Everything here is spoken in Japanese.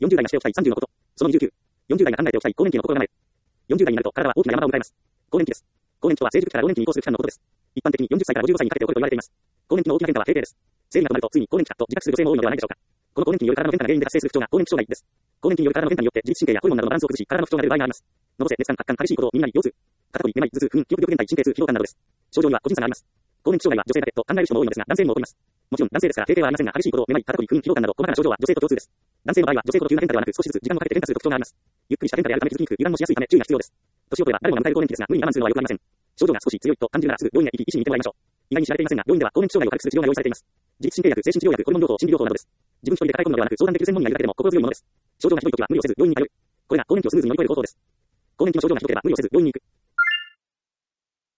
40代がしておきたい30のこと。その29。40代が考えておきたい更年期の心構え。40代になると体は大きな山場を迎えます。更年期です。更年期とは成熟期から老年期に移行する期間のことです。一般的に40歳から55歳にかけて起こると言われています。更年期の大きな変化は閉経です。生理が止まるとついに更年期かと自覚する女性も多いのではないでしょうか。この更年期による体の変化が原因で発生する不調が更年期障害です。更年期による体の変化によって自律神経やホルモンなどのバランスを崩し、体の不調が出る場合があります。のぼせ、熱感、発汗、激しいことを耳鳴り、腰痛、肩こり、めまい、頭痛、不眠、記憶力減退、神経痛、疲労感などです。症状には個人差があります。更年期障害は女性だけと考える人も多いのですが、男性にも起こります。もちろん男性ですから経験はありませんが、激しいこと、めまい、肩こり、不眠、疲労感など細かな症状は女性と共通です。男性の場合は女性ほど急な変化ではなく、少しずつ時間をかけて変化する特徴があります。ゆっくりした変化であるため気づきにくく、油断もしやすいため注意が必要です。年を取れば誰もが迎える更年期ですが、無理に我慢するのは良くありません。症状が少し強いと感じるならすぐ病院へ行き、医師に見てもらいましょう。意外に知られていませんが、病院では更年期障害を軽くする治療が用意されています。自律神経薬、精神治療薬、ホルモン療法、心理療法などです。自分一人で抱え込むのではなく、相談できる専門医がいるだけでも心強いものです。症状がひどいときは無理をせず病院に通う。これが更年期をスムーズに乗り越える方法です。更年期の症状がひどければ無理をせず病院に行く。